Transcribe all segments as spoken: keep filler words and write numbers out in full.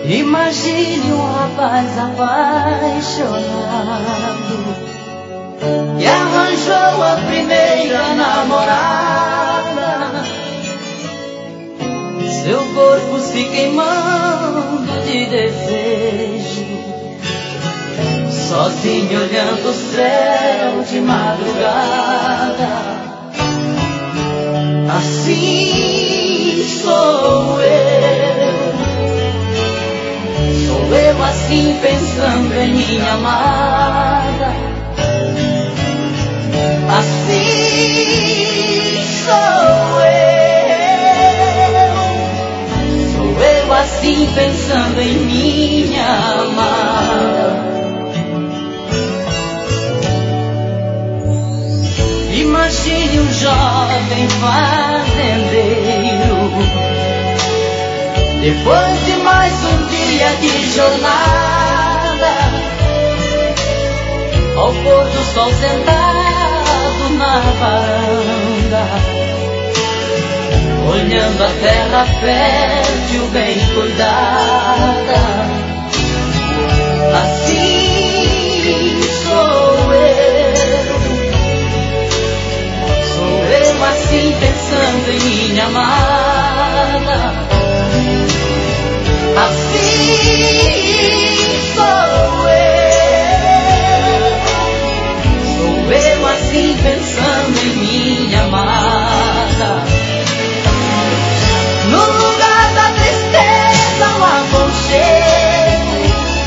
Imagine um rapaz apaixonado que arranjou a primeira namorada. Seu corpo se queimando de desejo, sozinho olhando o céu de madrugada. Assim sou eu, sou eu assim pensando em minha amada. Assim sou eu, sou eu assim pensando em minha amada. Imagine um jovem fazendeiro, depois de mais um dia de jornada, ao pôr do sol sentado na varanda, olhando a terra fértil bem cuidada. Assim sou eu, sou eu assim pensando em minha amada. Assim sou eu, sou eu assim pensando em minha amada. No lugar da tristeza um aconchego,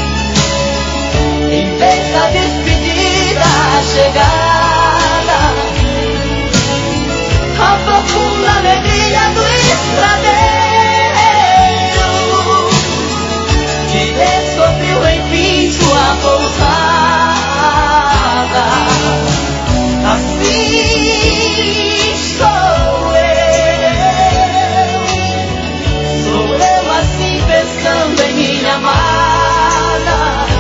em vez da despedida a chegada, a profunda alegria do estradeiro de ver sobre o enfim sua pousada. Assim sou eu, sou eu assim pensando em minha amada.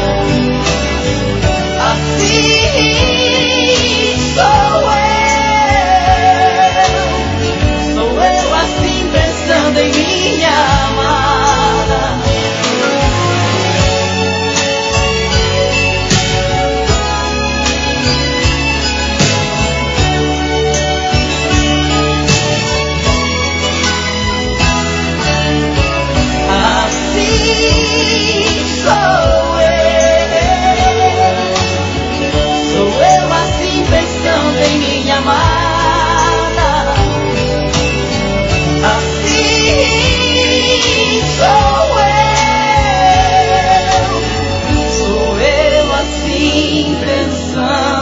Assim sou eu, sou eu assim pensando em minha amada. Sun.